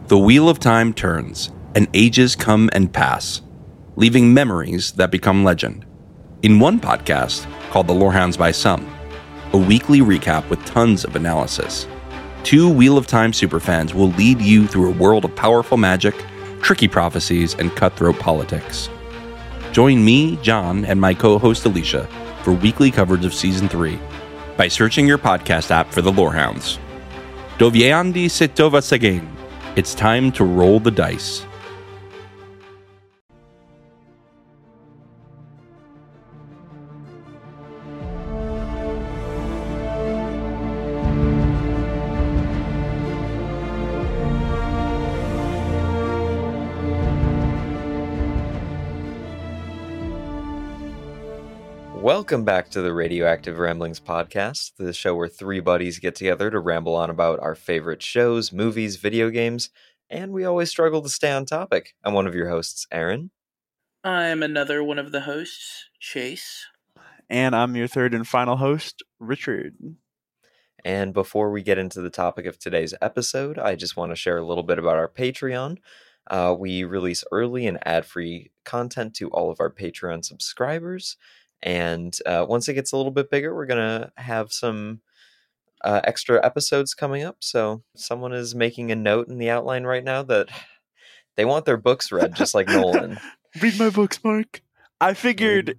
The wheel of time turns, and ages come and pass, leaving memories that become legend. In one podcast, called The Lorehounds by Some, a weekly recap with tons of analysis, two Wheel of Time superfans will lead you through a world of powerful magic, tricky prophecies, and cutthroat politics. Join me, John, and my co-host Alicia for weekly coverage of Season 3 by searching your podcast app for The Lorehounds. Doviandi Sitova Seguin. It's time to roll the dice. Welcome back to the Radioactive Ramblings podcast, the show where three buddies get together to ramble on about our favorite shows, movies, video games, and we always struggle to stay on topic. I'm one of your hosts, Aaron. I'm another one of the hosts, Chase. And I'm your third and final host, Richard. And before we get into the topic of today's episode, I just want to share a little bit about our Patreon. We release early and ad-free content to all of our Patreon subscribers. And once it gets a little bit bigger, we're going to have some extra episodes coming up. So someone is making a note in the outline right now that they want their books read, just like Nolan. Read my books, Mark. I figured,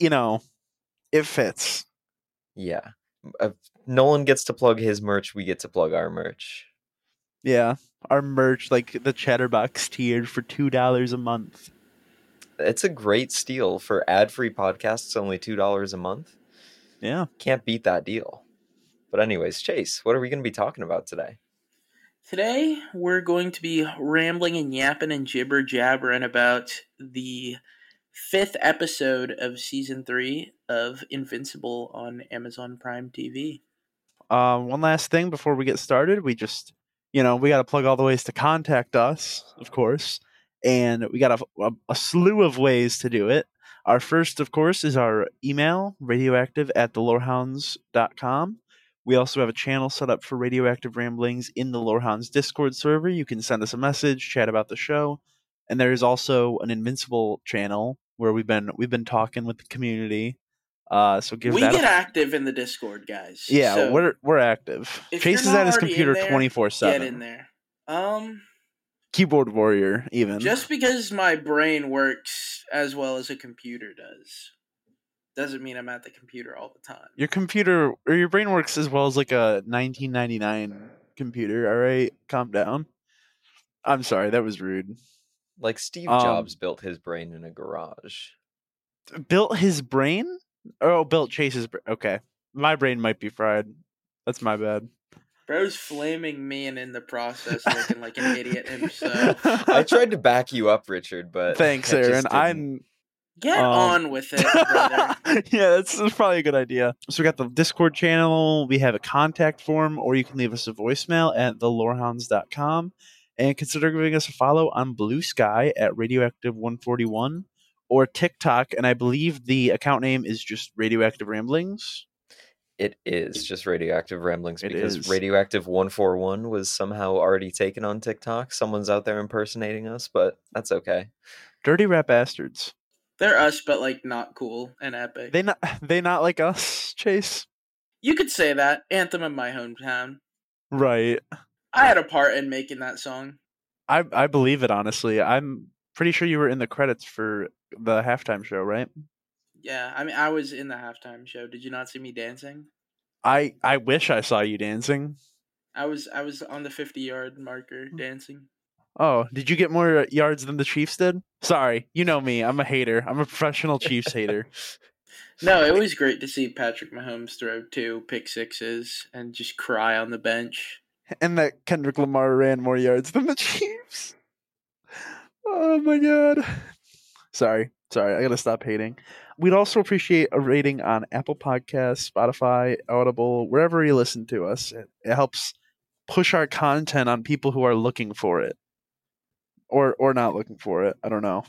it fits. Yeah. Nolan gets to plug his merch. We get to plug our merch. Yeah. Our merch, like the Chatterbox tier for $2 a month. It's a great steal for ad-free podcasts, only $2 a month. Yeah. Can't beat that deal. But anyways, Chase, what are we going to be talking about today? Today, we're going to be rambling and yapping and jibber-jabbering about the 5th episode of Season 3 of Invincible on Amazon Prime TV. One last thing before we get started. We just, we got to plug all the ways to contact us, of course. And we got a slew of ways to do it. Our first, of course, is our email, radioactive@thelorehounds.com. We also have a channel set up for Radioactive Ramblings in the Lorehounds Discord server. You can send us a message, chat about the show. And there is also an Invincible channel where we've been talking with the community. So we get active in the Discord, guys. Yeah, so we're active. Chase is at his computer 24/7. Get in there. Keyboard warrior, even. Just because my brain works as well as a computer doesn't mean I'm at the computer all the time. Your computer or your brain works as well as like a 1999 computer. All right, calm down. I'm sorry, that was rude. Like Steve Jobs built his brain in a garage. Built his brain? Oh, built Chase's brain. Okay, my brain might be fried. That's my bad. Bro's flaming me and in the process looking like an idiot himself. I tried to back you up, Richard, but thanks, Aaron. Get on with it, brother. Yeah, that's probably a good idea. So we got the Discord channel. We have a contact form, or you can leave us a voicemail at thelorehounds.com. And consider giving us a follow on Blue Sky at Radioactive141 or TikTok. And I believe the account name is just Radioactive Ramblings. It is just Radioactive Ramblings because Radioactive 141 was somehow already taken on TikTok. Someone's out there impersonating us, but that's okay. Dirty rat bastards. They're us, but like not cool and epic. They not like us, Chase. You could say that. Anthem of my hometown. Right. I had a part in making that song. I believe it, honestly. I'm pretty sure you were in the credits for the halftime show, right? Yeah, I mean, I was in the halftime show. Did you not see me dancing? I wish I saw you dancing. I was on the 50-yard marker dancing. Oh, did you get more yards than the Chiefs did? Sorry, you know me. I'm a hater. I'm a professional Chiefs hater. No, it was great to see Patrick Mahomes throw 2 pick sixes and just cry on the bench. And that Kendrick Lamar ran more yards than the Chiefs. Oh my god. Sorry, I gotta stop hating. We'd also appreciate a rating on Apple Podcasts, Spotify, Audible, wherever you listen to us. It helps push our content on people who are looking for it. Or not looking for it. I don't know.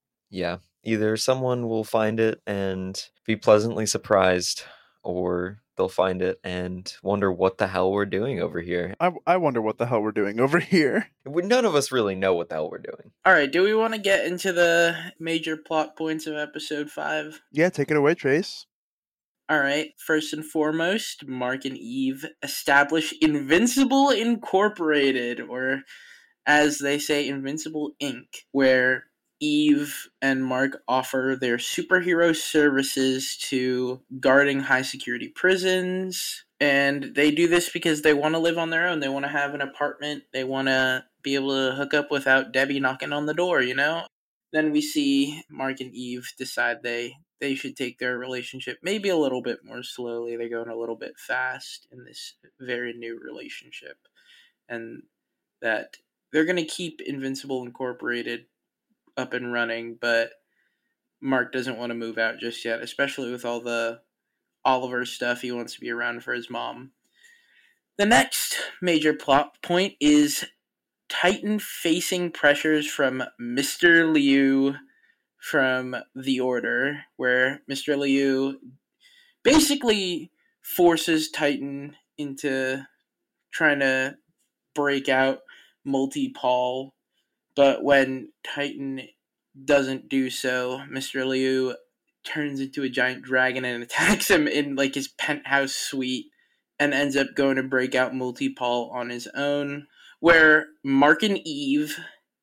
Yeah. Either someone will find it and be pleasantly surprised, or they'll find it and wonder what the hell we're doing over here. I wonder what the hell we're doing over here. None of us really know what the hell we're doing. All right, do we want to get into the major plot points of episode 5? Yeah, take it away, Trace. All right, first and foremost, Mark and Eve establish Invincible Incorporated, or as they say, Invincible Inc., where Eve and Mark offer their superhero services to guarding high security prisons. And they do this because they want to live on their own. They want to have an apartment. They want to be able to hook up without Debbie knocking on the door, you know? Then we see Mark and Eve decide they should take their relationship maybe a little bit more slowly. They're going a little bit fast in this very new relationship. And that they're going to keep Invincible Incorporated up and running, but Mark doesn't want to move out just yet, especially with all the Oliver stuff. He wants to be around for his mom. The next major plot point is Titan facing pressures from Mr. Liu from The Order, where Mr. Liu basically forces Titan into trying to break out Multi-Paul, but when Titan doesn't do so, Mr. Liu turns into a giant dragon and attacks him in like his penthouse suite and ends up going to break out Multi-Paul on his own, where Mark and Eve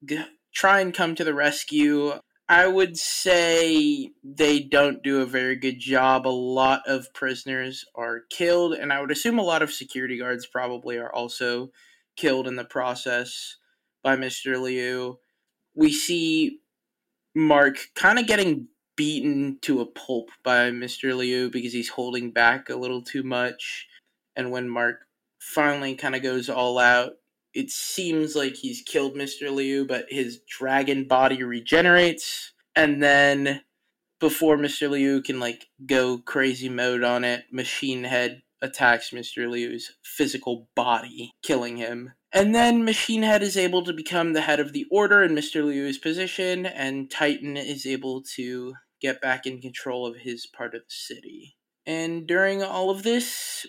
try and come to the rescue. I would say they don't do a very good job. A lot of prisoners are killed, and I would assume a lot of security guards probably are also killed in the process by Mr. Liu. We see Mark kind of getting beaten to a pulp by Mr. Liu because he's holding back a little too much. And when Mark finally kind of goes all out, it seems like he's killed Mr. Liu, but his dragon body regenerates. And then before Mr. Liu can like go crazy mode on it, Machine Head attacks Mr. Liu's physical body, killing him. And then Machine Head is able to become the head of the Order in Mr. Liu's position, and Titan is able to get back in control of his part of the city. And during all of this,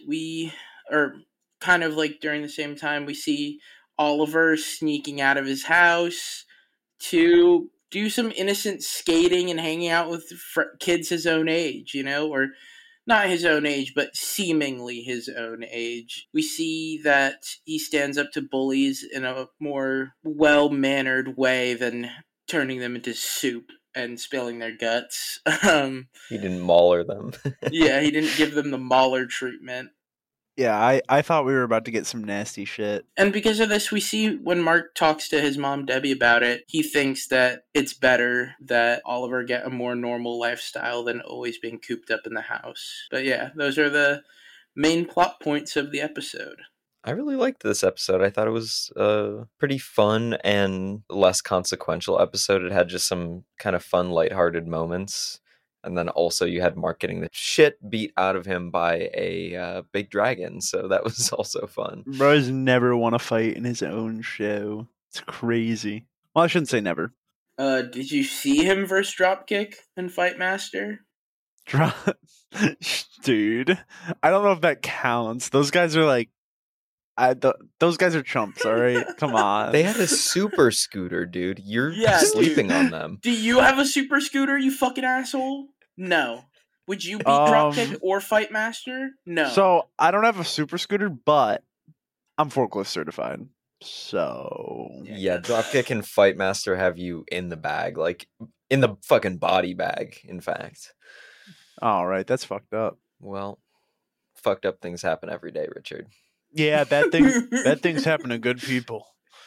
kind of like during the same time, we see Oliver sneaking out of his house to do some innocent skating and hanging out with kids his own age, you know, or not his own age, but seemingly his own age. We see that he stands up to bullies in a more well-mannered way than turning them into soup and spilling their guts. He didn't mauler them. Yeah, he didn't give them the Mauler treatment. Yeah, I thought we were about to get some nasty shit. And because of this, we see when Mark talks to his mom, Debbie, about it, he thinks that it's better that Oliver get a more normal lifestyle than always being cooped up in the house. But yeah, those are the main plot points of the episode. I really liked this episode. I thought it was a pretty fun and less consequential episode. It had just some kind of fun, lighthearted moments. And then also you had Mark getting the shit beat out of him by a big dragon. So that was also fun. Bro's never won a fight in his own show. It's crazy. Well, I shouldn't say never. Did you see him versus Dropkick in Fight Master? Dude, I don't know if that counts. Those guys are like, those guys are chumps, all right? Come on. They had a super scooter, dude. You're sleeping on them. Do you have a super scooter, you fucking asshole? No. Would you beat Dropkick or Fight Master? No. So, I don't have a super scooter, but I'm forklift certified. So... Yeah, Dropkick and Fight Master have you in the bag. Like, in the fucking body bag, in fact. All right, that's fucked up. Well, fucked up things happen every day, Richard. Yeah, bad things happen to good people.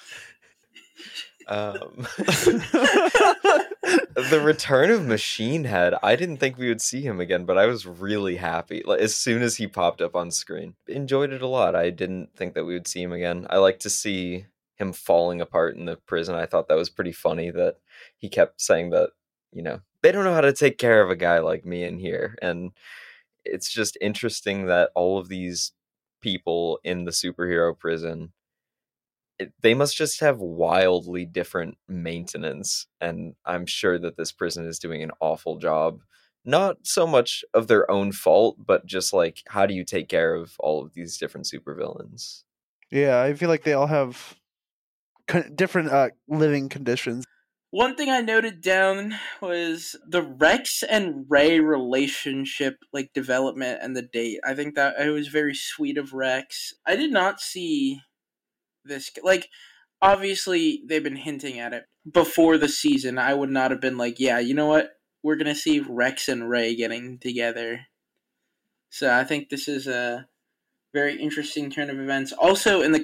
The return of Machine Head, I didn't think we would see him again, but I was really happy. Like, as soon as he popped up on screen, enjoyed it a lot. I didn't think that we would see him again. I like to see him falling apart in the prison. I thought that was pretty funny that he kept saying that, you know, they don't know how to take care of a guy like me in here. And it's just interesting that all of these people in the superhero prison, they must just have wildly different maintenance, and I'm sure that this prison is doing an awful job not so much of their own fault, but just like, how do you take care of all of these different supervillains? Yeah, I feel like they all have different living conditions. One thing I noted down was the Rex and Ray relationship, like development and the date. I think that it was very sweet of Rex. I did not see this, like, obviously they've been hinting at it before the season. I would not have been like, yeah, you know what? We're going to see Rex and Ray getting together. So I think this is a very interesting turn of events. Also, in the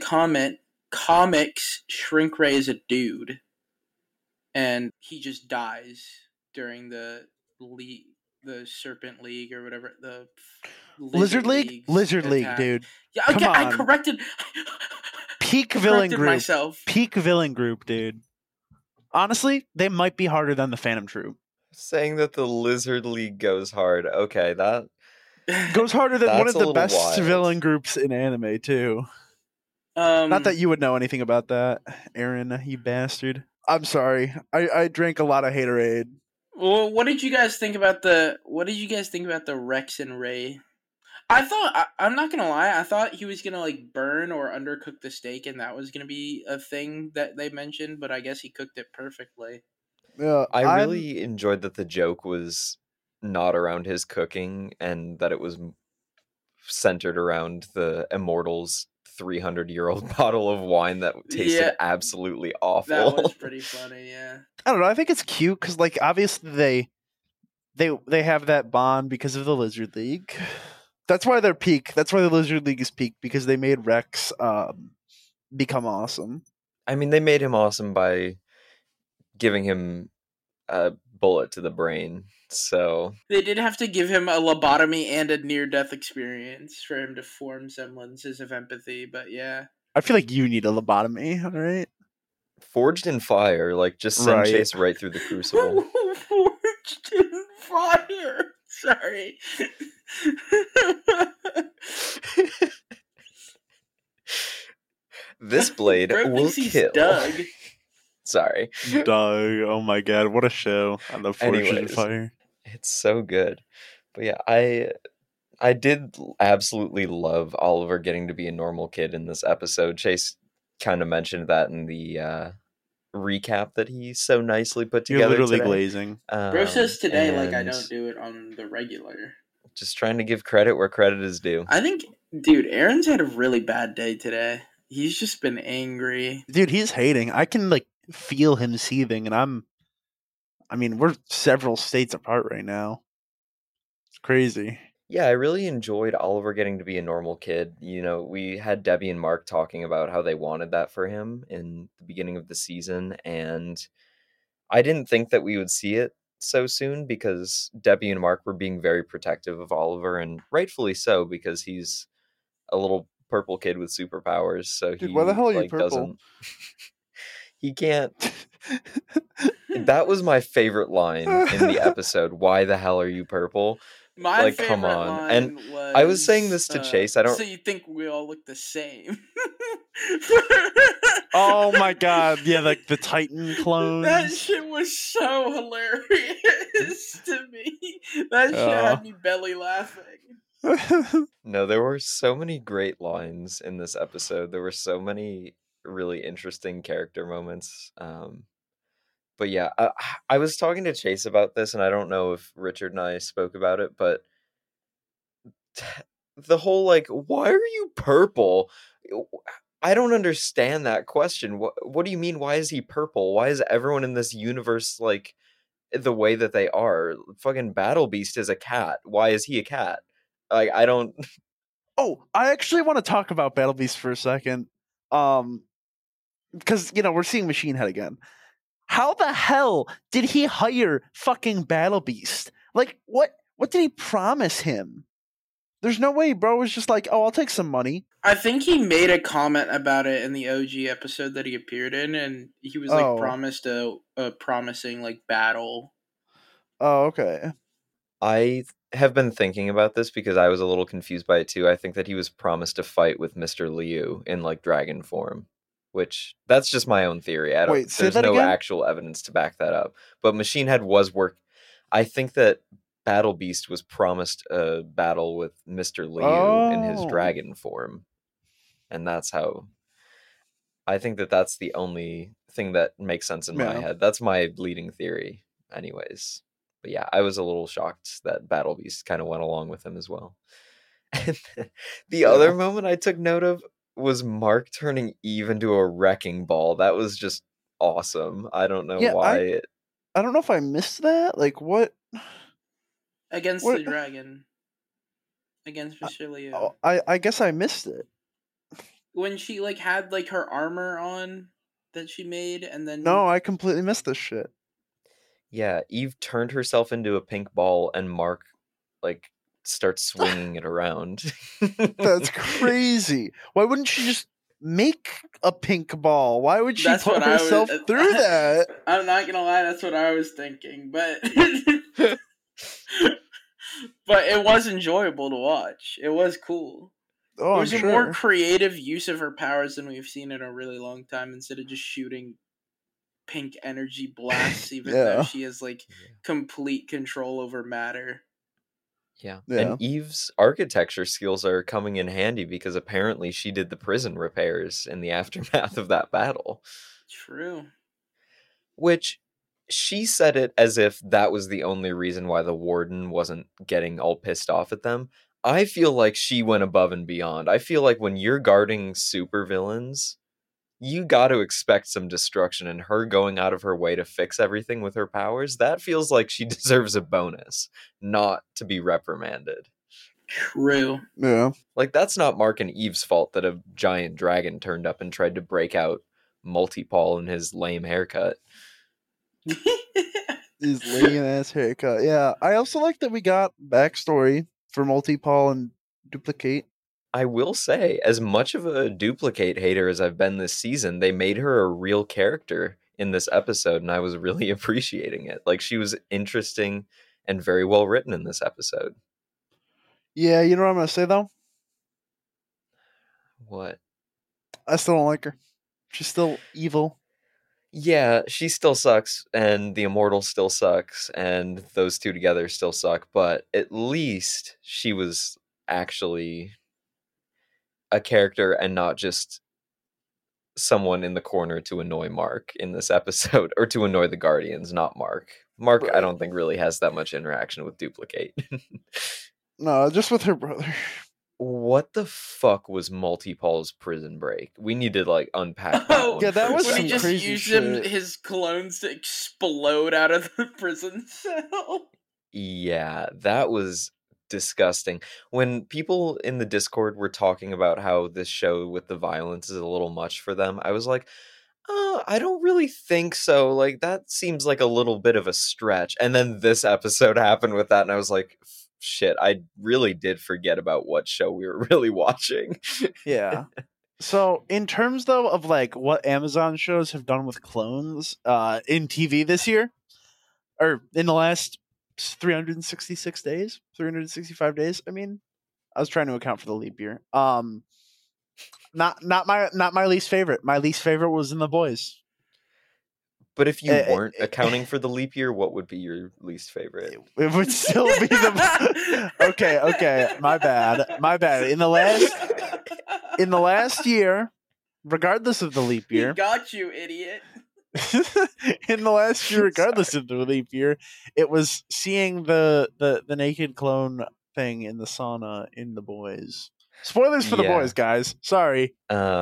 comics, Shrink Ray is a dude. And he just dies during the Serpent League or whatever, the Lizard League, attack. dude. Yeah, okay, Come I on. corrected. Peak villain corrected group. myself. Peak villain group, dude. Honestly, they might be harder than the Phantom Troop. Saying that the Lizard League goes hard. Okay, that goes harder than one That's of a the little best wild. villain groups in anime too. Not that you would know anything about that, Aaron, you bastard. I'm sorry. I drank a lot of Haterade. Well, what did you guys think about the Rex and Ray? I thought I'm not gonna lie. I thought he was gonna like burn or undercook the steak, and that was gonna be a thing that they mentioned. But I guess he cooked it perfectly. Yeah, I really enjoyed that the joke was not around his cooking and that it was centered around the Immortals 300-year-old bottle of wine that tasted absolutely awful. That was pretty funny, yeah. I don't know. I think it's cute because, like, obviously they have that bond because of the Lizard League. That's why they're peak. That's why the Lizard League is peak, because they made Rex become awesome. I mean, they made him awesome by giving him a bullet to the brain. So they did have to give him a lobotomy and a near-death experience for him to form semblances of empathy, but yeah. I feel like you need a lobotomy, all right? Forged in fire, like, just send Chase right through the crucible. Forged in fire! Sorry. This blade will kill. Doug. Sorry. Doug, oh my god, what a show. I love Forged in Fire. It's so good. But yeah, I did absolutely love Oliver getting to be a normal kid in this episode. Chase kind of mentioned that in the recap that he so nicely put together. You're literally today. Glazing. Bro says today, like, I don't do it on the regular. Just trying to give credit where credit is due. I think, dude, Aaron's had a really bad day today. He's just been angry. Dude, he's hating. I can, like, feel him seething, and I mean, we're several states apart right now. It's crazy. Yeah, I really enjoyed Oliver getting to be a normal kid. You know, we had Debbie and Mark talking about how they wanted that for him in the beginning of the season, and I didn't think that we would see it so soon because Debbie and Mark were being very protective of Oliver, and rightfully so, because he's a little purple kid with superpowers. So dude, why the hell are you purple? Doesn't. He can't. That was my favorite line in the episode. Why the hell are you purple? My favorite come on. Line and was, I was saying this to Chase. I don't. So you think we all look the same? Oh my god! Yeah, like the Titan clones. That shit was so hilarious to me. That shit had me belly laughing. No, there were so many great lines in this episode. There were so many really interesting character moments. But yeah, I was talking to Chase about this, and I don't know if Richard and I spoke about it, but the whole, like, why are you purple? I don't understand that question. What do you mean, why is he purple? Why is everyone in this universe, like, the way that they are? Fucking Battle Beast is a cat. Why is he a cat? Like, I don't... Oh, I actually want to talk about Battle Beast for a second. Because, you know, we're seeing Machine Head again. How the hell did he hire fucking Battle Beast? Like, what did he promise him? There's no way, bro. Was just like, oh, I'll take some money. I think he made a comment about it in the OG episode that he appeared in, and he was like promised a promising like battle. Oh, okay. I have been thinking about this because I was a little confused by it too. I think that he was promised a fight with Mr. Liu in like dragon form, which that's just my own theory. I don't. Wait, there's no again? actual evidence to back that up. But Machine Head was I think that Battle Beast was promised a battle with Mr. Liu in his Oh. dragon form. And that's how... I think that's the only thing that makes sense in my Yeah. head. That's my leading theory, anyways. But yeah, I was a little shocked that Battle Beast kind of went along with him as well. And the other moment I took note of was Mark turning Eve into a wrecking ball. That was just awesome. I don't know Yeah, why. I don't know if I missed that. Like, what? Against What- the dragon. Against Mr. Liu. Oh, I guess I missed it. When she like had like her armor on that she made, and then No, I completely missed this shit. Yeah, Eve turned herself into a pink ball and Mark like starts swinging it around. That's crazy. Why wouldn't she just make a pink ball? Why would she That's put what I was- herself through that? I'm not gonna lie, that's what I was thinking, but but it was enjoyable to watch. It was cool. Oh, It I'm was a sure. more creative use of her powers than we've seen in a really long time. Instead of just shooting pink energy blasts, even though Yeah. she has like complete control over matter. Yeah. Yeah. And Eve's architecture skills are coming in handy because apparently she did the prison repairs in the aftermath of that battle. True. Which she said it as if that was the only reason why the warden wasn't getting all pissed off at them. I feel like she went above and beyond. I feel like when you're guarding supervillains, you got to expect some destruction, and her going out of her way to fix everything with her powers, that feels like she deserves a bonus, not to be reprimanded. True. Yeah. Like, that's not Mark and Eve's fault that a giant dragon turned up and tried to break out Multi-Paul in his lame haircut. His lame ass haircut. Yeah. I also like that we got backstory for Multi-Paul and Duplicate. I will say, as much of a Duplicate hater as I've been this season, they made her a real character in this episode, and I was really appreciating it. Like, she was interesting and very well written in this episode. Yeah, you know what I'm gonna say though? What? I still don't like her. She's still evil. Yeah, she still sucks, and the Immortal still sucks, and those two together still suck, but at least she was actually a character and not just someone in the corner to annoy Mark in this episode, or to annoy the Guardians, not Mark. Mark, I Right. don't think really has that much interaction with Duplicate. No, just with her brother. What the fuck was Multi-Paul's prison break? We need to like unpack that Oh, one. yeah, that for a was when he some second. just crazy used shit. his clones to explode out of the prison cell. Yeah, that was disgusting. When people in the Discord were talking about how this show with the violence is a little much for them, I was like, I don't really think so. Like, that seems like a little bit of a stretch. And then this episode happened with that, and I was like, shit, I really did forget about what show we were really watching. Yeah. So in terms though of like what Amazon shows have done with clones in TV this year, or in the last 366 days, 365 days, I mean, I was trying to account for the leap year. Not my least favorite. My least favorite was in The Boys. But if you Eh, weren't accounting for the leap year, what would be your least favorite? It would still be the Okay, my bad. In the last year, regardless of the leap He year, got you, idiot. in the last year, regardless of the leap year, it was seeing the naked clone thing in the sauna in The Boys. Spoilers for The Yeah. Boys, guys. Sorry.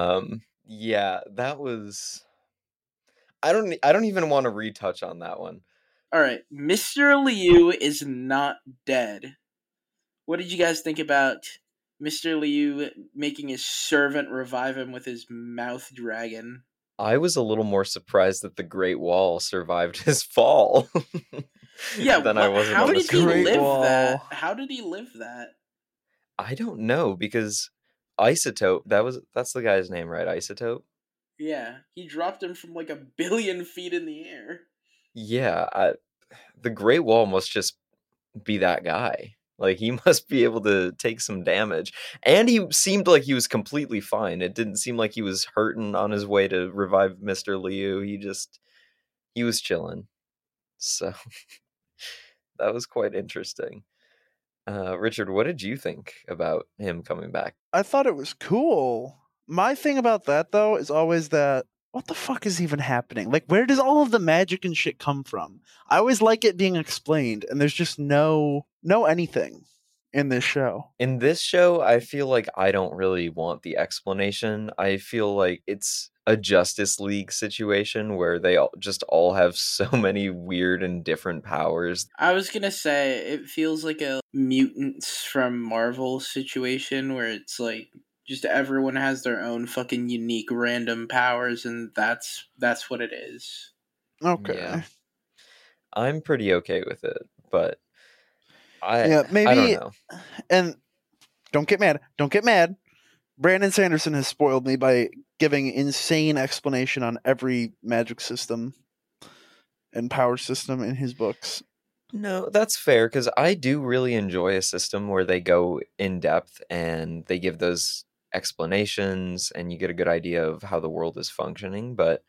Yeah, that was... I don't even want to retouch on that one. All right, Mr. Liu is not dead. What did you guys think about Mr. Liu making his servant revive him with his mouth dragon? I was a little more surprised that the Great Wall survived his fall. Yeah, than I wasn't how on the did he Great live Wall. that? How did he live that? I don't know, because Isotope, that's the guy's name, right? Isotope? Yeah, he dropped him from like 1 billion feet in the air. Yeah, the Great Wall must just be that guy. Like, he must be able to take some damage. And he seemed like he was completely fine. It didn't seem like he was hurting on his way to revive Mr. Liu. He was chilling. So, That was quite interesting. Richard, what did you think about him coming back? I thought it was cool. My thing about that, though, is always that what the fuck is even happening? Like, where does all of the magic and shit come from? I always like it being explained, and there's just no anything in this show. In this show, I feel like I don't really want the explanation. I feel like it's a Justice League situation where they all have so many weird and different powers. I was gonna say it feels like a mutants from Marvel situation where it's like just everyone has their own fucking unique random powers, and that's what it is. Okay. Yeah. I'm pretty okay with it, but Yeah, I maybe. don't know. And don't get mad. Don't get mad. Brandon Sanderson has spoiled me by giving insane explanation on every magic system and power system in his books. No, that's fair, because I do really enjoy a system where they go in depth and they give those explanations and you get a good idea of how the world is functioning. But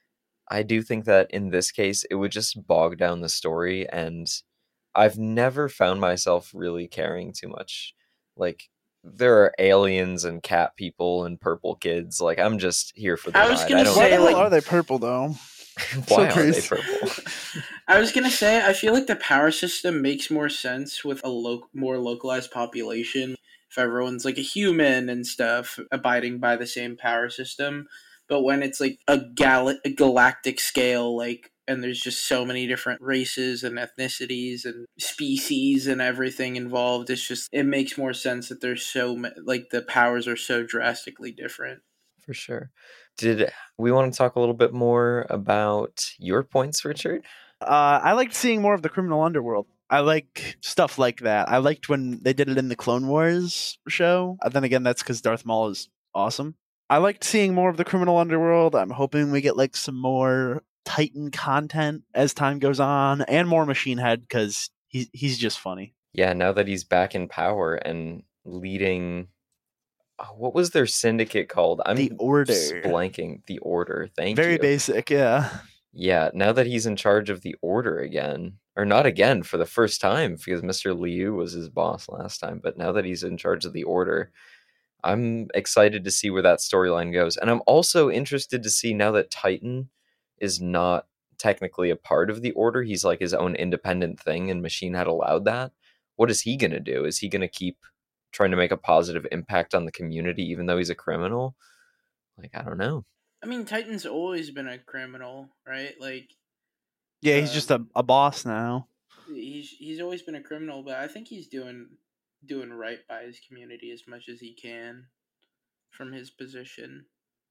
I do think that in this case, it would just bog down the story, and I've never found myself really caring too much. Like, there are aliens and cat people and purple kids. Like, I'm just here for the I was ride. gonna I don't Why say, the hell like- are they purple, though? Why are crazy. they purple? I was gonna say I feel like the power system makes more sense with a more localized population. If everyone's like a human and stuff, abiding by the same power system, but when it's like a galactic scale, like, and there's just so many different races and ethnicities and species and everything involved, it makes more sense that there's like the powers are so drastically different. For sure. Did we want to talk a little bit more about your points, Richard? I liked seeing more of the criminal underworld. I like stuff like that. I liked when they did it in the Clone Wars show. Then again, that's because Darth Maul is awesome. I liked seeing more of the criminal underworld. I'm hoping we get like some more Titan content as time goes on, and more Machine Head because he's just funny. Yeah, now that he's back in power and leading, what was their syndicate called? I'm The Order. blanking. The Order. Thank Very you. basic, yeah. Yeah, now that he's in charge of the Order again, or not again, for the first time, because Mr. Liu was his boss last time, but now that he's in charge of the Order, I'm excited to see where that storyline goes. And I'm also interested to see, now that Titan is not technically a part of the Order, he's like his own independent thing, and Machine had allowed that. What is he going to do? Is he going to keep trying to make a positive impact on the community even though he's a criminal? Like, I don't know. I mean, Titan's always been a criminal, right? Like, Yeah, he's just a boss now. he's always been a criminal, but I think he's doing right by his community as much as he can from his position.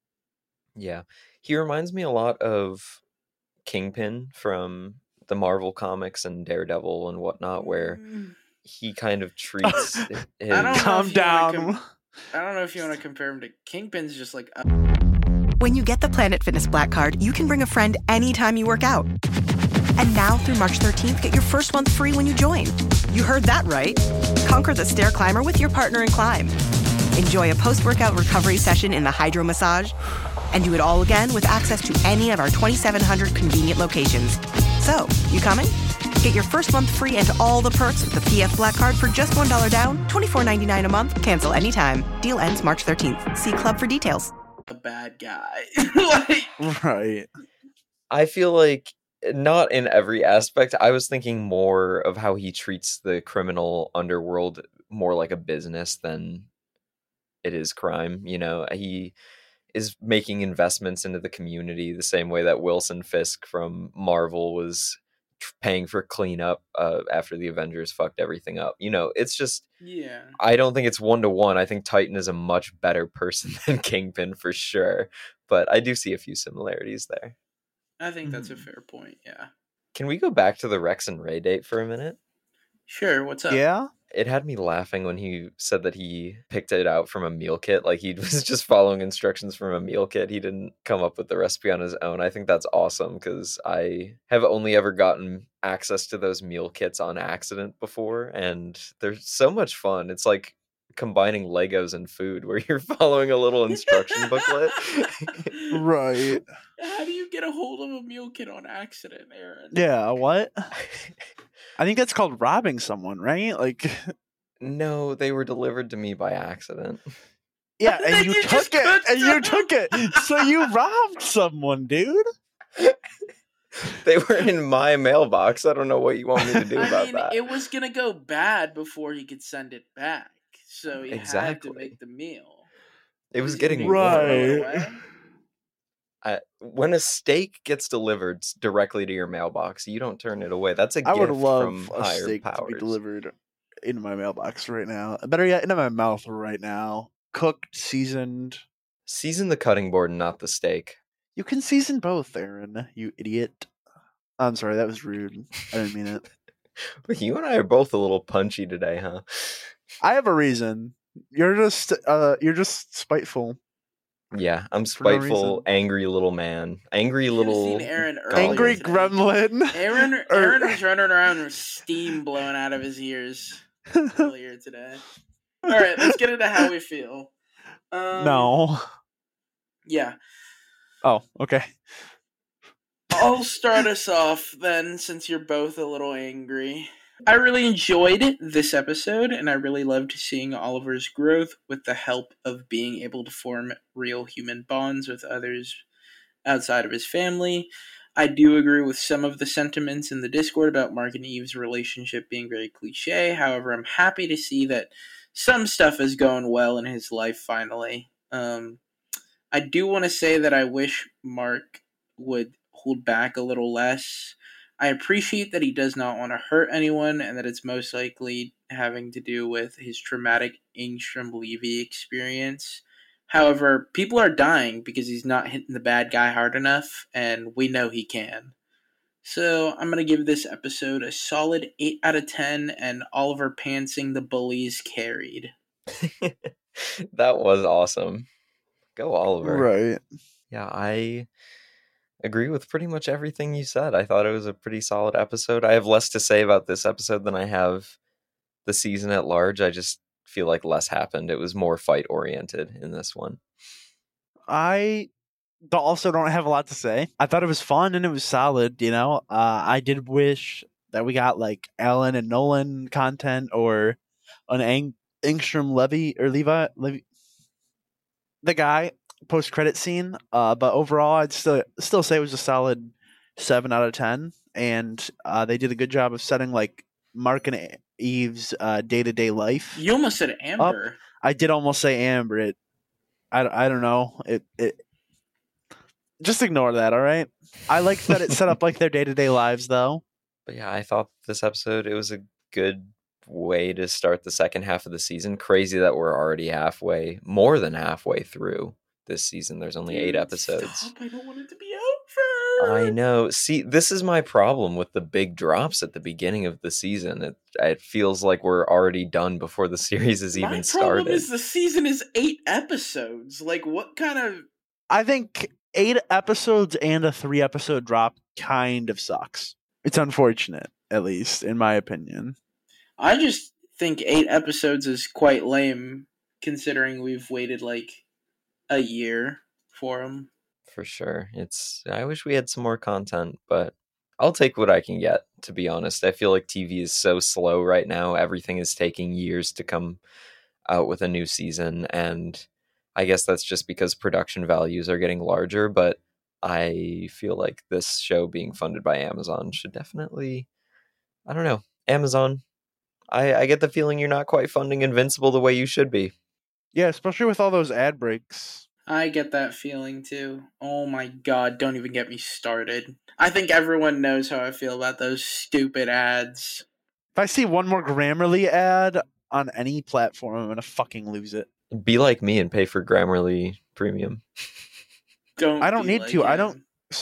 Yeah. He reminds me a lot of Kingpin from the Marvel comics and Daredevil and whatnot, where he kind of treats his... I don't know Calm if you wanna down. I don't know if you want to compare him to Kingpin's just like When you get the Planet Fitness Black Card, you can bring a friend anytime you work out. And now through March 13th, get your first month free when you join. You heard that right. Conquer the stair climber with your partner in climb. Enjoy a post-workout recovery session in the Hydro Massage. And do it all again with access to any of our 2,700 convenient locations. So, you coming? Get your first month free and all the perks with the PF Black Card for just $1 down, $24.99 a month. Cancel anytime. Deal ends March 13th. See Club for details. a bad guy. Like, Right. I feel like, not in every aspect, I was thinking more of how he treats the criminal underworld more like a business than it is crime. You know, he is making investments into the community the same way that Wilson Fisk from Marvel was paying for cleanup after the Avengers fucked everything up. You know, it's just, yeah. I don't think it's 1-to-1. I think Titan is a much better person than Kingpin for sure, but I do see a few similarities there. I think that's a fair point, yeah. Can we go back to the Rex and Ray date for a minute? Sure, what's up? Yeah? It had me laughing when he said that he picked it out from a meal kit. Like, he was just following instructions from a meal kit. He didn't come up with the recipe on his own. I think that's awesome, because I have only ever gotten access to those meal kits on accident before, and they're so much fun. It's like combining Legos and food, where you're following a little instruction booklet. Right. How do you get a hold of a meal kit on accident, Aaron? Yeah, what? I think that's called robbing someone, right? Like, No, they were delivered to me by accident. yeah, Then and you you took just it, cooked and you them. took it. So you robbed someone, dude. They were in my mailbox. I don't know what you want me to do I about mean, that. it was gonna go bad before he could send it back, so he had to Exactly. make the meal. It was he gonna getting do, throw it Right. away? when a steak gets delivered directly to your mailbox, you don't turn it away. That's a I gift would love from a higher steak powers. to be delivered into my mailbox right now. Better yet, into my mouth right now. Cooked, seasoned. Season the cutting board, not the steak. You can season both, Aaron. You idiot. I'm sorry, that was rude. I didn't mean it. You and I are both a little punchy today, huh? I have a reason. You're just spiteful. Yeah, I'm no spiteful, reason. angry little man. Angry You should have little seen Aaron Gollum. Angry today. gremlin. Aaron was running around with steam blowing out of his ears earlier today. All right, let's get into how we feel. No. Yeah, Oh, okay. I'll start us off then, since you're both a little angry. I really enjoyed this episode, and I really loved seeing Oliver's growth with the help of being able to form real human bonds with others outside of his family. I do agree with some of the sentiments in the Discord about Mark and Eve's relationship being very cliche. However, I'm happy to see that some stuff is going well in his life finally. I do want to say that I wish Mark would hold back a little less. I appreciate that he does not want to hurt anyone and that it's most likely having to do with his traumatic Engstrom Levy experience. However, people are dying because he's not hitting the bad guy hard enough, and we know he can. So I'm going to give this episode a solid 8 out of 10, and Oliver pantsing the bullies carried. That was awesome. Go Oliver. Right. Yeah, I agree with pretty much everything you said. I thought it was a pretty solid episode. I have less to say about this episode than I have the season at large. I just feel like less happened. It was more fight oriented in this one. I also don't have a lot to say. I thought it was fun and it was solid, you know. I did wish that we got like Alan and Nolan content or an Engstrom Levy, the guy post credit scene. But overall, I'd still say it was a solid 7 out of 10, and they did a good job of setting like Mark and Eve's day to day life. You almost said Amber. I did almost say Amber. I don't know. It just ignore that, all right? I liked that it set up like their day to day lives, though. But yeah, I thought this episode, it was a good way to start the second half of the season. Crazy that we're already more than halfway through this season. There's only 8 episodes. Stop, I don't want it to be over. I know. See, this is my problem with the big drops at the beginning of the season. It feels like we're already done before the series has even started. My problem is the season is 8 episodes. Like, what kind of... I think 8 episodes and a 3 episode drop kind of sucks. It's unfortunate, at least, in my opinion. I just think 8 episodes is quite lame, considering we've waited like a year for them. For sure. I wish we had some more content, but I'll take what I can get, to be honest. I feel like TV is so slow right now. Everything is taking years to come out with a new season, and I guess that's just because production values are getting larger, but I feel like this show being funded by Amazon should definitely, I don't know, Amazon, I get the feeling you're not quite funding Invincible the way you should be. Yeah, especially with all those ad breaks. I get that feeling too. Oh my god, don't even get me started. I think everyone knows how I feel about those stupid ads. If I see one more Grammarly ad on any platform, I'm gonna fucking lose it. Be like me and pay for Grammarly Premium. I don't be need like to. him. I don't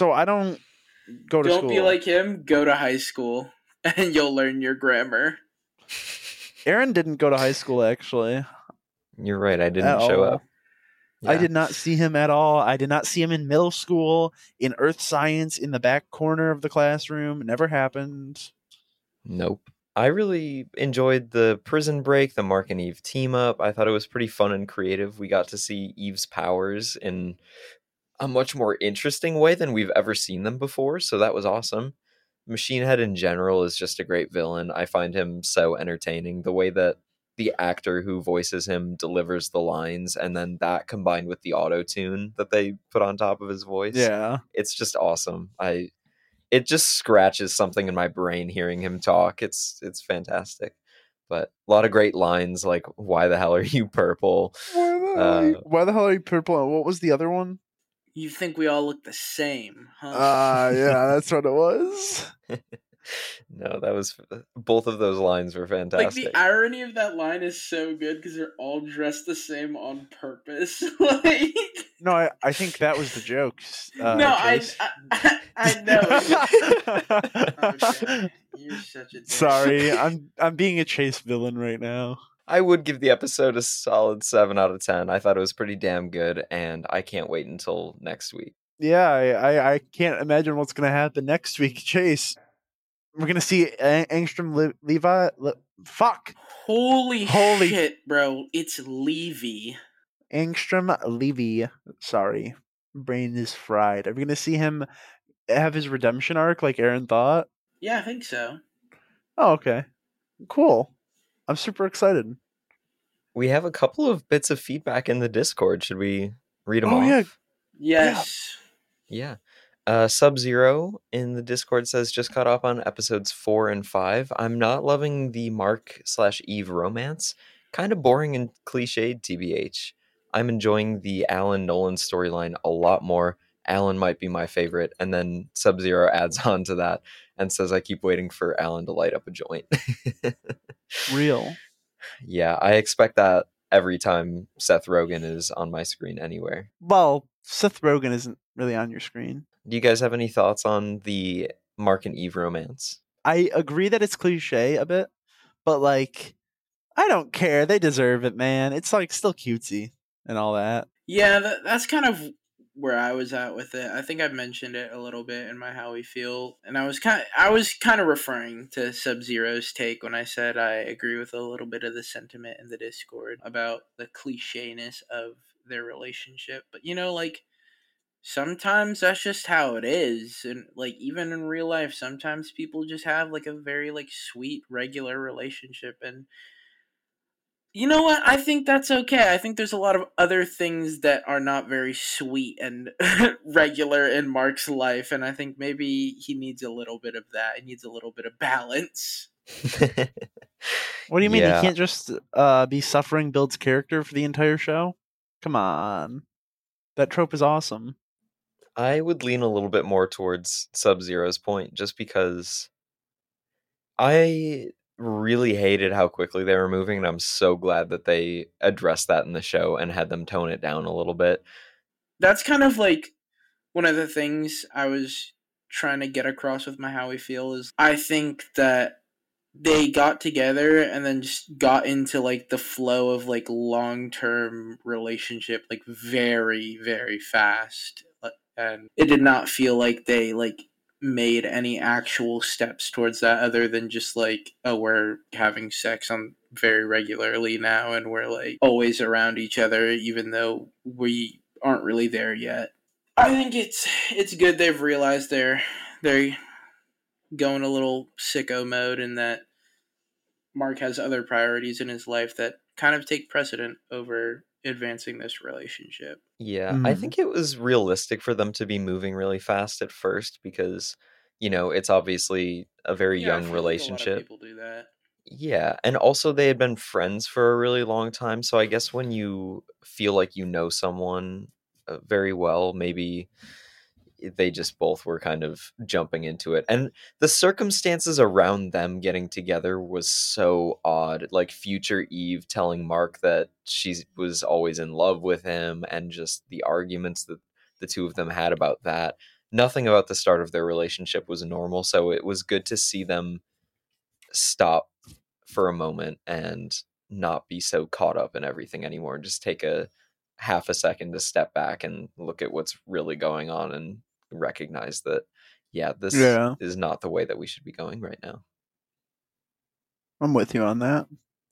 go to Don't school. be like him. Go to high school, and you'll learn your grammar. Aaron didn't go to high school, actually. You're right, I didn't At show all. up. I Yeah. did not see him at all. I did not see him in middle school, in earth science, in the back corner of the classroom. It never happened. Nope. I really enjoyed the prison break, the Mark and Eve team up. I thought it was pretty fun and creative. We got to see Eve's powers in a much more interesting way than we've ever seen them before, so that was awesome. Machine Head in general is just a great villain. I find him so entertaining. The way that the actor who voices him delivers the lines, and then that combined with the auto tune that they put on top of his voice, Yeah. it's just awesome. It just scratches something in my brain hearing him talk. It's fantastic. But a lot of great lines like "Why the hell are you purple?" Why the hell are you purple? And what was the other one? You think we all look the same, huh? Yeah, that's what it was. No, that was both of those lines were Like, fantastic. the irony of that line is so good because they're all dressed the same on purpose. Like, No, I think that was the joke. no, Chase. I know. Okay. You're such a dick. Sorry, I'm being a Chase villain right now. I would give the episode a solid 7 out of 10. I thought it was pretty damn good, and I can't wait until next week. Yeah, I can't imagine what's gonna happen next week. Chase, we're gonna see Angstrom Levi. Fuck. Holy Holy- shit, bro! It's Levy. Angstrom Levy. Sorry, brain is fried. Are we gonna see him have his redemption arc like Aaron thought? Yeah, I think so. Oh, okay, cool. I'm super excited. We have a couple of bits of feedback in the Discord. Should we read them Oh, off? yeah. Yes. Yeah. Sub-Zero in the Discord says, just caught up on episodes 4 and 5. I'm not loving the Mark/Eve romance. Kind of boring and cliched, TBH. I'm enjoying the Alan Nolan storyline a lot more. Alan might be my favorite. And then Sub-Zero adds on to that and says, I keep waiting for Alan to light up a joint. Real. Yeah, I expect that every time Seth Rogen is on my screen anywhere. Well, Seth Rogen isn't really on your screen. Do you guys have any thoughts on the Mark and Eve romance? I agree that it's cliche a bit, but like, I don't care. They deserve it, man. It's like still cutesy and all that. Yeah, that's kind of where I was at with it. I think I've mentioned it a little bit in my How We Feel, and I was kind of referring to Sub-Zero's take when I said I agree with a little bit of the sentiment in the Discord about the clichéness of their relationship. But like, sometimes that's just how it is, and like, even in real life, sometimes people just have like a very like sweet regular relationship, and you know what? I think that's okay. I think there's a lot of other things that are not very sweet and regular in Mark's life, and I think maybe he needs a little bit of that. He needs a little bit of balance. What do you mean Yeah. he can't just be suffering builds character for the entire show? Come on. That trope is awesome. I would lean a little bit more towards Sub-Zero's point, just because I really hated how quickly they were moving, and I'm so glad that they addressed that in the show and had them tone it down a little bit. That's kind of like one of the things I was trying to get across with my How We Feel is I think that they got together and then just got into like the flow of like long-term relationship like very, very fast, and it did not feel like they like made any actual steps towards that other than just like, oh, we're having sex on very regularly now and we're like always around each other even though we aren't really there yet. I think it's good they've realized they're going a little sicko mode and that Mark has other priorities in his life that kind of take precedent over advancing this relationship. Yeah, I Mhm. think it was realistic for them to be moving really fast at first because, it's obviously a very Yeah, I young feel like a lot of relationship. people do that. Yeah, and also they had been friends for a really long time, so I guess when you feel like you know someone very well, maybe they just both were kind of jumping into it. And the circumstances around them getting together was so odd. Like future Eve telling Mark that she was always in love with him, and just the arguments that the two of them had about that. Nothing about the start of their relationship was normal, so it was good to see them stop for a moment and not be so caught up in everything anymore. Just take a half a second to step back and look at what's really going on and recognize that, this Yeah. is not the way that we should be going right now. I'm with you on that.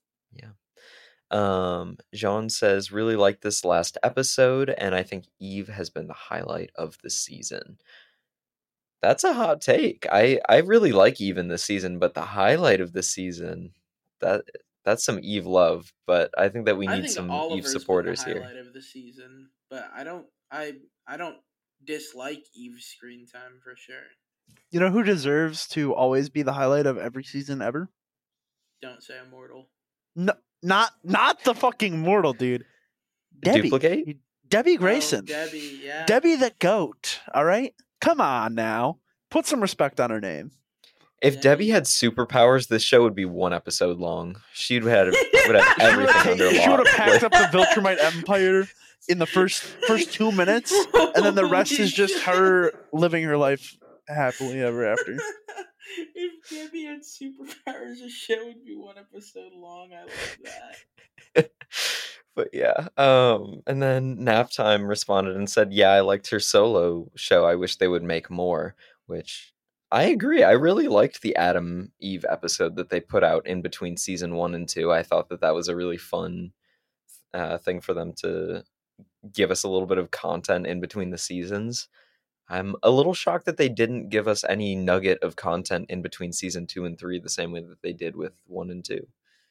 Jean says, really like this last episode, and I think Eve has been the highlight of the season. That's a hot take. I really like Eve in this season, but the highlight of the season, that's some Eve love. But I think that we I need think some Eve Oliver's supporters been the here. highlight of the season, but I don't dislike Eve's screen time for sure. You know who deserves to always be the highlight of every season ever? Don't say Immortal. No, not the fucking mortal, dude. Debbie. Duplicate? Debbie Grayson. Oh, Debbie, yeah. Debbie the goat. All right, come on now, put some respect on her name. If Debbie had superpowers, this show would be one episode long. She would have everything under She would lock. have packed up the Viltrumite Empire in the first 2 minutes, and then the rest is just her living her life happily ever after. If Debbie had superpowers, the show would be one episode long. I love that. But yeah, and then Naptime responded and said, yeah, I liked her solo show. I wish they would make more, which I agree. I really liked the Adam Eve episode that they put out in between season 1 and 2. I thought that was a really fun thing for them to give us a little bit of content in between the seasons. I'm a little shocked that they didn't give us any nugget of content in between season 2 and 3 the same way that they did with 1 and 2.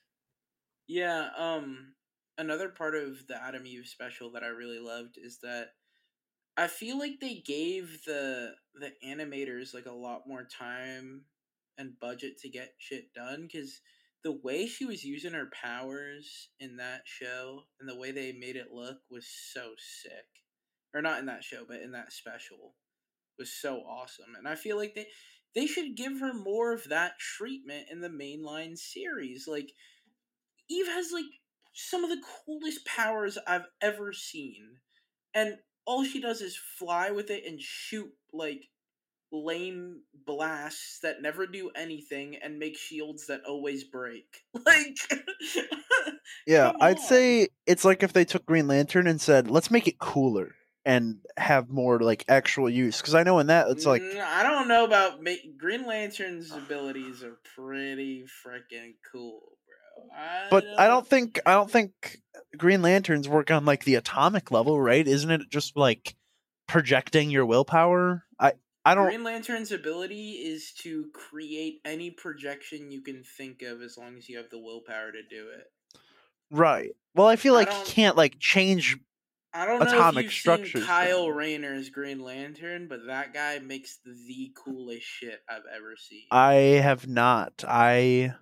Yeah, another part of the Adam Eve special that I really loved is that I feel like they gave the animators like a lot more time and budget to get shit done, because the way she was using her powers in that show and the way they made it look was so sick. Or not in that show, but in that special was so awesome. And I feel like they should give her more of that treatment in the mainline series. Like, Eve has like some of the coolest powers I've ever seen, and all she does is fly with it and shoot like lame blasts that never do anything and make shields that always break. Like, Yeah, come I'd on. say it's like if they took Green Lantern and said, let's make it cooler and have more like actual use. Because I know in that it's like, I don't know about Green Lantern's abilities are pretty freaking cool, bro. but I don't think Green Lanterns work on like the atomic level, right? Isn't it just like projecting your willpower? I don't. Green Lantern's ability is to create any projection you can think of as long as you have the willpower to do it. Right. Well, I feel I like he don't- can't like change. I don't know Atomic if you've structures, seen Kyle though. Rayner's Green Lantern, but that guy makes the coolest shit I've ever seen. I have not. I'm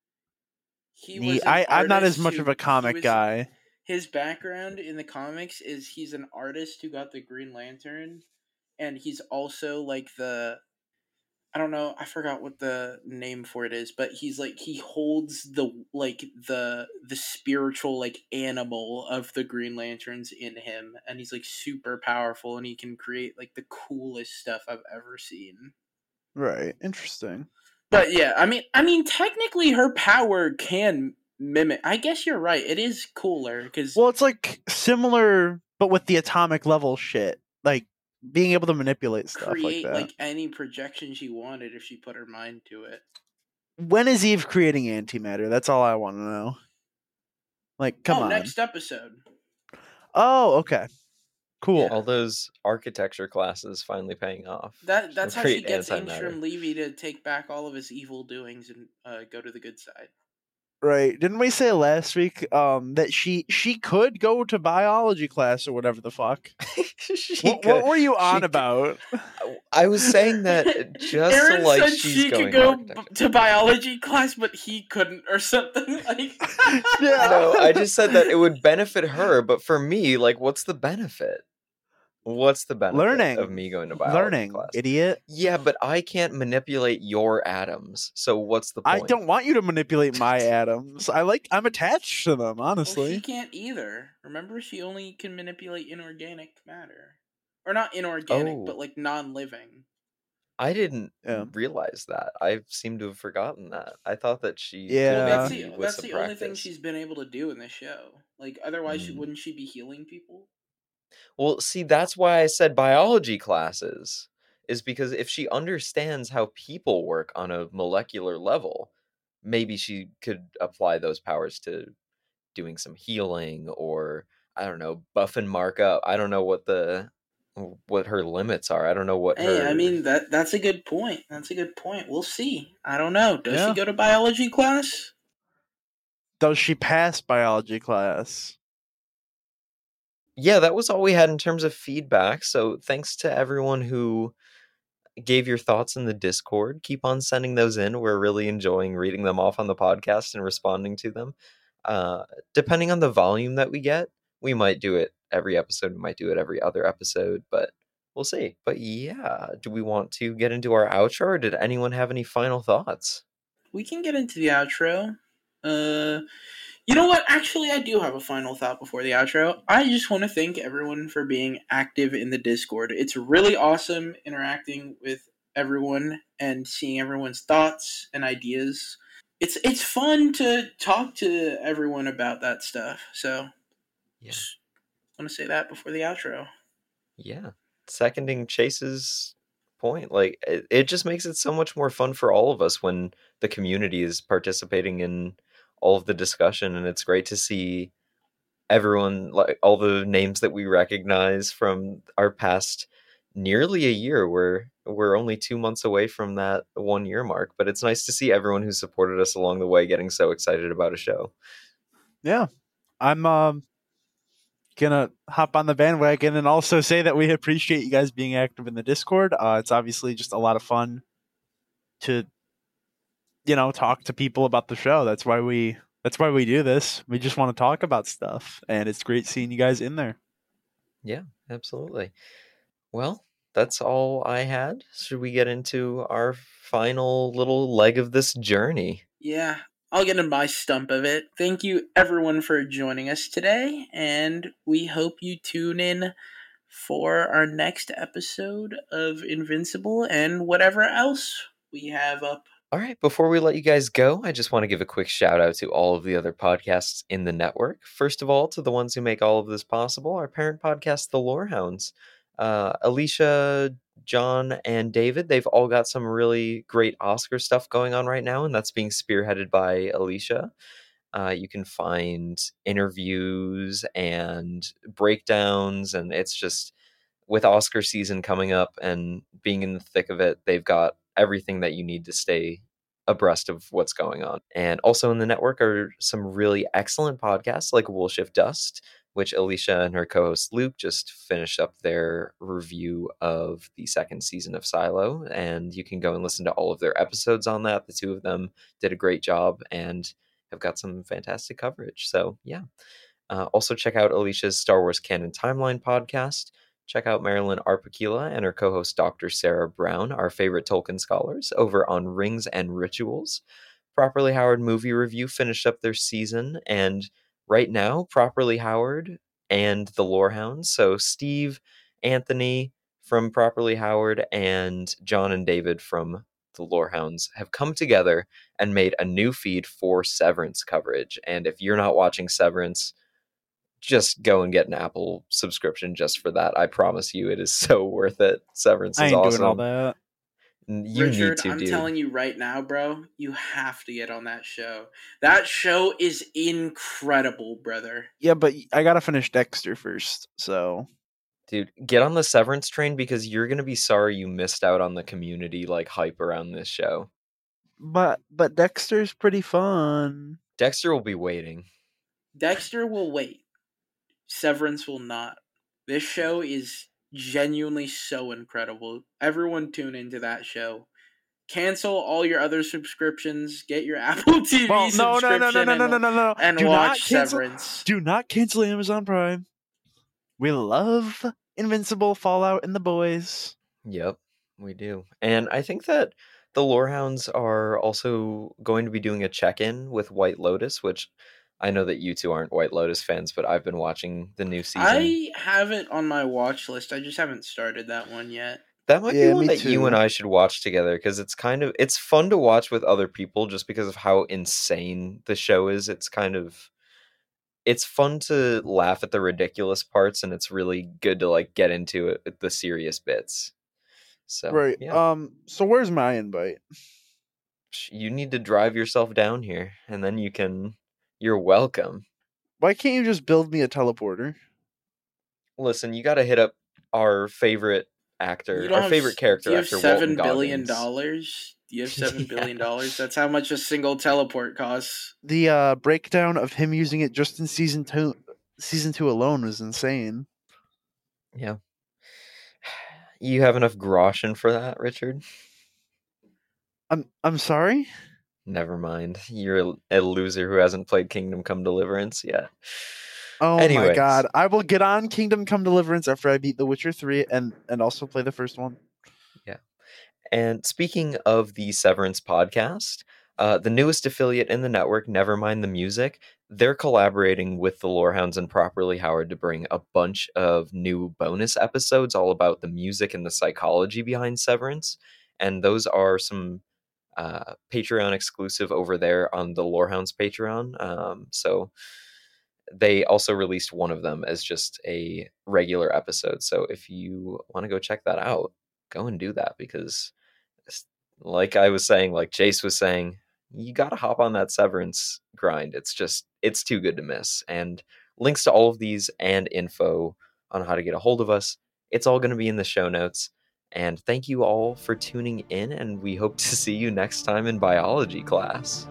not as much of a comic guy. His background in the comics is he's an artist who got the Green Lantern, and he's also like I don't know, I forgot what the name for it is, but he's like, he holds the spiritual like animal of the Green Lanterns in him, and he's like super powerful, and he can create like the coolest stuff I've ever seen. Right. Interesting. But yeah, I mean, technically her power can mimic. I guess you're right. It is cooler because Well, it's like similar, but with the atomic level shit, like being able to manipulate stuff create like that. any projection she wanted if she put her mind to it. When is Eve creating antimatter? That's all I want to know. Like, come on. Next episode. Oh, okay. Cool. Yeah. All those architecture classes finally paying off. That's how Create she gets antimatter. Ingstrom Levy to take back all of his evil doings and go to the good side. Right. Didn't we say last week that she could go to biology class or whatever the fuck? What were you on about? I was saying that just Aaron so like said she's she going could go architecture. to biology class, but he couldn't, or something like. Yeah. No, I just said that it would benefit her, but for me, like, what's the benefit? What's the benefit Learning. of me going to biology Learning, class? idiot. Yeah, but I can't manipulate your atoms. So what's the I point? don't want you to manipulate my atoms. I'm attached to them, Well, honestly. she can't either. Remember, she only can manipulate inorganic matter, or not inorganic, Oh. but like non-living. I didn't Yeah. realize that. I seem to have forgotten that. I thought that she Yeah. Well, did with that's some the only thing practice. she's been able to do in this show. Like, otherwise, Mm. wouldn't she be healing people? Well, see, that's why I said biology classes, is because if she understands how people work on a molecular level, maybe she could apply those powers to doing some healing, or I don't know, buffing Mark up. I don't know what her limits are. I don't know what Hey, I her. mean that's a good point. That's a good point. We'll see. I don't know. Does she Yeah. go to biology class? Does she pass biology class? Yeah, that was all we had in terms of feedback. So thanks to everyone who gave your thoughts in the Discord. Keep on sending those in. We're really enjoying reading them off on the podcast and responding to them. Depending on the volume that we get, we might do it every episode. We might do it every other episode, but we'll see. But yeah, do we want to get into our outro, or did anyone have any final thoughts? We can get into the outro. You know what? Actually, I do have a final thought before the outro. I just want to thank everyone for being active in the Discord. It's really awesome interacting with everyone and seeing everyone's thoughts and ideas. It's fun to talk to everyone about that stuff. So, Yeah. just want to say that before the outro. Yeah. Seconding Chase's point, like it just makes it so much more fun for all of us when the community is participating in all of the discussion, and it's great to see everyone, like all the names that we recognize from our past nearly a year. We're only 2 months away from that 1 year mark, but it's nice to see everyone who supported us along the way getting so excited about a show. Yeah. I'm gonna hop on the bandwagon and also say that we appreciate you guys being active in the Discord. It's obviously just a lot of fun to talk to people about the show. That's why we do this. We just want to talk about stuff, and it's great seeing you guys in there. Yeah, absolutely. Well, that's all I had. Should we get into our final little leg of this journey? Yeah, I'll get in my stump of it. Thank you, everyone, for joining us today, and we hope you tune in for our next episode of Invincible and whatever else we have up. All right, before we let you guys go, I just want to give a quick shout out to all of the other podcasts in the network. First of all, to the ones who make all of this possible, our parent podcast, The Lorehounds. Alicia, John, and David, they've all got some really great Oscar stuff going on right now, and that's being spearheaded by Alicia. You can find interviews and breakdowns, and it's just, with Oscar season coming up and being in the thick of it, they've got everything that you need to stay abreast of what's going on. And also in the network are some really excellent podcasts like Woolshift Dust, which Alicia and her co-host Luke just finished up their review of the second season of Silo, and you can go and listen to all of their episodes on that. The two of them did a great job and have got some fantastic coverage. So yeah. Also check out Alicia's Star Wars Canon Timeline podcast. Check out Marilyn Arpakila and her co-host Dr. Sarah Brown, our favorite Tolkien scholars, over on Rings and Rituals. Properly Howard Movie Review finished up their season, and right now, Properly Howard and the Lorehounds, so Steve, Anthony from Properly Howard, and John and David from the Lorehounds have come together and made a new feed for Severance coverage. And if you're not watching Severance, just go and get an Apple subscription just for that. I promise you, it is so worth it. Severance I is ain't awesome. doing all that. You Richard, need to, I'm dude. telling you right now, bro, you have to get on that show. That show is incredible, brother. Yeah, but I gotta finish Dexter first. So, Dude, get on the Severance train because you're gonna be sorry you missed out on the community like hype around this show. but Dexter's pretty fun. Dexter will be waiting. Dexter will wait. Severance will not. This show is genuinely so incredible. Everyone tune into that show. Cancel all your other subscriptions. Get your Apple TV Well, no, subscription no. and Do watch not cancel. Severance. Do not cancel Amazon Prime. We love Invincible, Fallout, and the boys. Yep, we do. And I think that the Lorehounds are also going to be doing a check-in with White Lotus, which I know that you two aren't White Lotus fans, but I've been watching the new season. I have it on my watch list. I just haven't started that one yet. That might be Yeah, one me that you and too. I should watch together because it's fun to watch with other people just because of how insane the show is. It's fun to laugh at the ridiculous parts, and it's really good to like get into it, the serious bits. So Right. yeah. So where's my invite? You need to drive yourself down here, and then you're welcome. Why can't you just build me a teleporter? Listen, you got to hit up our favorite actor, our favorite character actor, Walton Goggins. $7 billion? Do you have $7 billion? That's how much a single teleport costs. The breakdown of him using it just in season two alone was insane. Yeah. You have enough groschen for that, Richard? I'm sorry? Never mind. You're a loser who hasn't played Kingdom Come Deliverance yet. Oh Anyways. my god. I will get on Kingdom Come Deliverance after I beat The Witcher 3 and also play the first one. Yeah. And speaking of the Severance podcast, the newest affiliate in the network, Nevermind the Music, they're collaborating with the Lorehounds and Properly Howard to bring a bunch of new bonus episodes all about the music and the psychology behind Severance. And those are some Patreon exclusive over there on the Lorehounds Patreon. So they also released one of them as just a regular episode. So if you want to go check that out, go and do that, because like I was saying, like Jace was saying, you got to hop on that Severance grind. It's too good to miss. And links to all of these and info on how to get a hold of us, it's all going to be in the show notes. And thank you all for tuning in, and we hope to see you next time in biology class.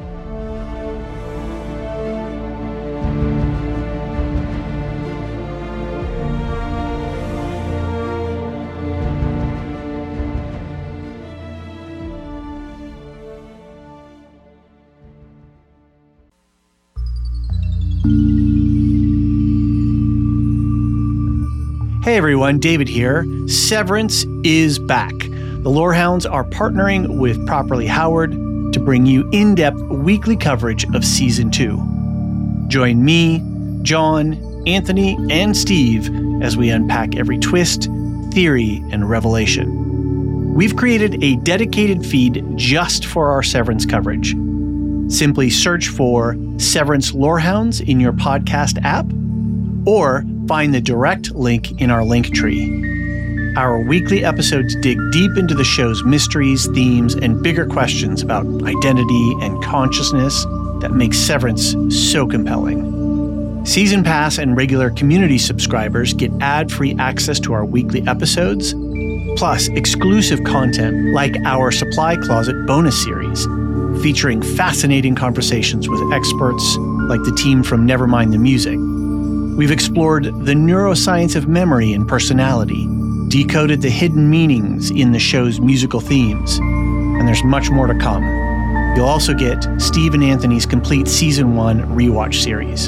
Hey everyone, David here. Severance is back. The Lorehounds are partnering with Properly Howard to bring you in-depth weekly coverage of Season 2. Join me, John, Anthony, and Steve as we unpack every twist, theory, and revelation. We've created a dedicated feed just for our Severance coverage. Simply search for Severance Lorehounds in your podcast app, or find the direct link in our link tree. Our weekly episodes dig deep into the show's mysteries, themes, and bigger questions about identity and consciousness that makes Severance so compelling. Season Pass and regular community subscribers get ad-free access to our weekly episodes, plus exclusive content like our Supply Closet bonus series, featuring fascinating conversations with experts like the team from Nevermind the Music. We've explored the neuroscience of memory and personality, decoded the hidden meanings in the show's musical themes, and there's much more to come. You'll also get Steve and Anthony's complete Season 1 rewatch series.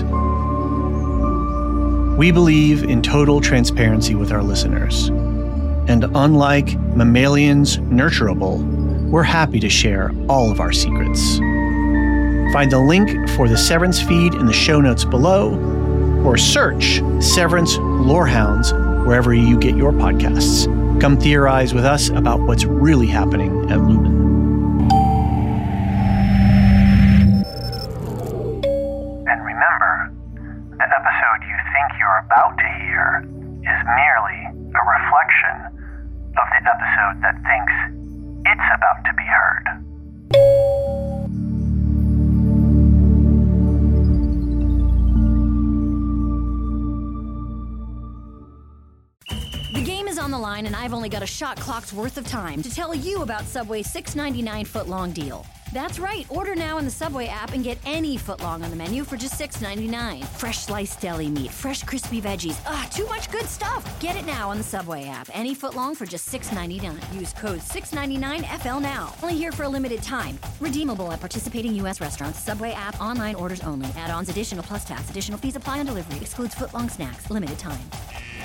We believe in total transparency with our listeners, and unlike mammalians nurturable, we're happy to share all of our secrets. Find the link for the Severance feed in the show notes below, or search Severance Lorehounds wherever you get your podcasts. Come theorize with us about what's really happening at Lumen. And remember, the episode you think you're about to hear is merely a reflection of the episode that thinks it's about to be heard. The game is on the line, and I've only got a shot clock's worth of time to tell you about Subway's $6.99 footlong deal. That's right, order now in the Subway app and get any footlong on the menu for just $6.99. Fresh sliced deli meat, fresh crispy veggies, too much good stuff. Get it now on the Subway app. Any footlong for just $6.99. Use code 699FL now. Only here for a limited time. Redeemable at participating U.S. restaurants. Subway app, online orders only. Add-ons, additional plus tax. Additional fees apply on delivery. Excludes footlong snacks. Limited time.